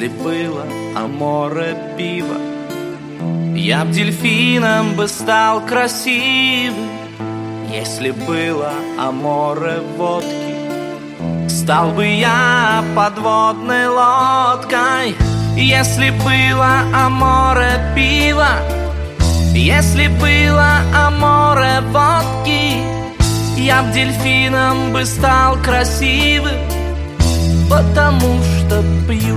Если было аморе пиво, я б дельфином бы стал красивым. Если было аморе водки, стал бы я подводной лодкой. Если было аморе пива, если было аморе водки, я б дельфином бы стал красивым, потому что пью.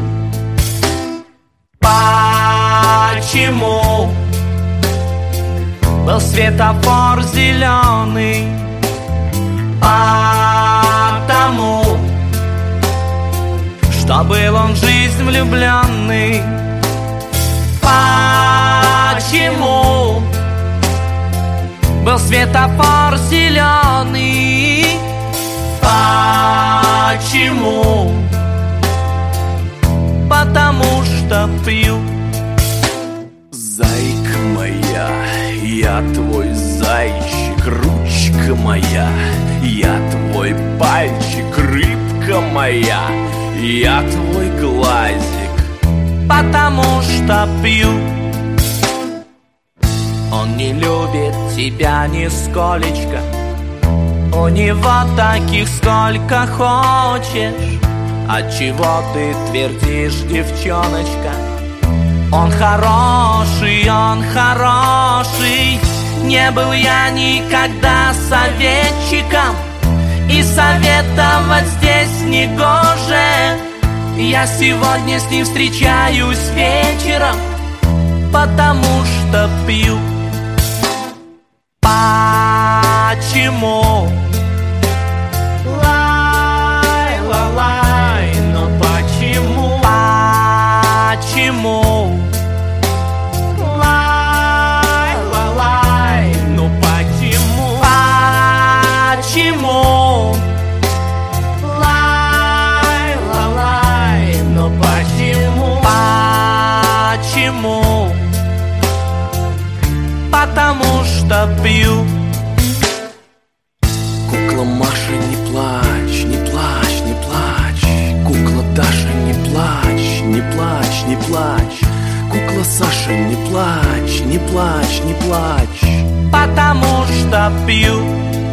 Почему был светофор зеленый? Потому что был он в жизнь влюбленный. Почему был светофор зеленый? Почему? Потому что пью. Зайка моя, я твой зайчик, ручка моя, я твой пальчик, рыбка моя, я твой глазик, потому что пью. Он не любит тебя нисколечко, у него таких сколько хочешь. Отчего ты твердишь, девчоночка? Он хороший, он хороший. Не был я никогда советчиком, и советовать здесь не гоже. Я сегодня с ним встречаюсь вечером, потому что пью. Почему? лай-ла-лай, но почему? Почему? Лай-ла-лай, ну почему? Почему? Лай-ла-лай, но почему? Почему? Потому что пью. Кукла Маша, не плачь, не плачь, не плачь. Кукла Даша, не плачь, не плачь, не плачь. Кукла Саша, не плачь, не плачь, не плачь. Потому что пью.